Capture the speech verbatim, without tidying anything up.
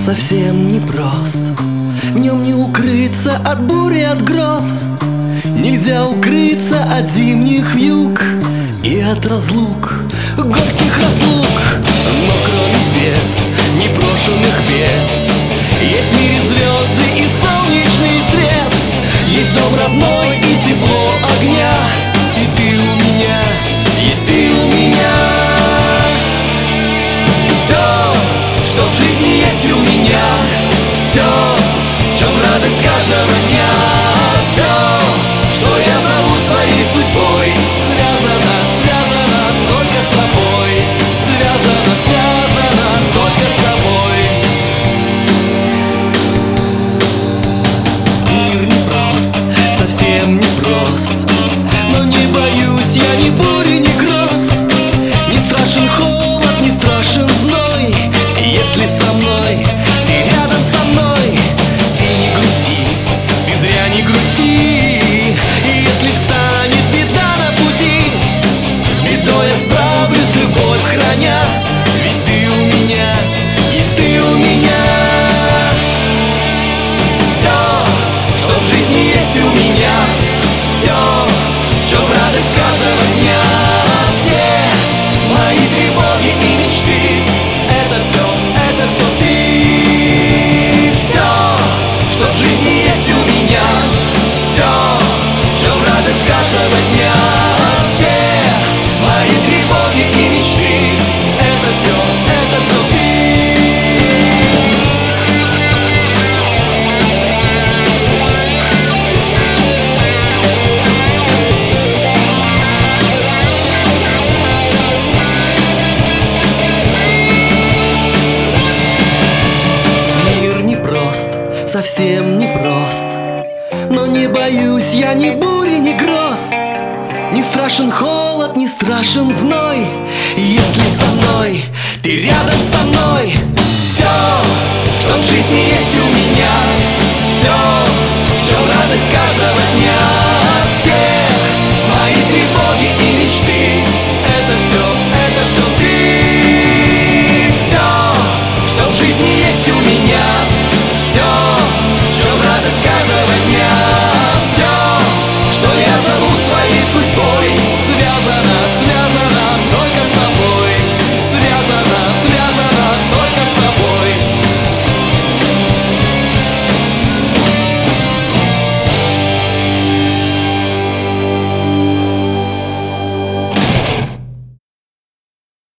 совсем непрост. В нем не укрыться от бури, от гроз. Нельзя укрыться от зимних вьюг и от разлук, горьких разлук. Но кроме бед, непрошенных бед, есть в мире звезды и солнечный свет. Есть дом родной и тепло огня, и ты у меня, есть ты у меня. Все, что в жизни есть у меня, все, в чем радость каждого дня, все, что я зову своей судьбой, связано, связано только с тобой, связано, связано только с тобой. Мир непрост, совсем непрост, но не боюсь я ни бури, ни гроз. Не страшен холод, не страшен зной, если со мной ты рядом со мной. И не грусти, ты зря не грусти. И если встанет беда на пути, с бедой я справлюсь, любовь храня. Ведь ты у меня, есть ты у меня. Все, что в жизни есть у меня, все, в чем радость каждого дня, все мои тревоги и мечты, это все, это все ты. Все, что в жизни есть у меня, все, в чем радость каждого дня, все мои тревоги и мечты, это все, это все ты. Мир непрост, совсем непрост, но не боюсь я ни бури, ни гроз. Не страшен холод, не страшен зной, если со мной ты рядом со мной. Все, что в жизни есть у меня, все, в чем радость каждого дня.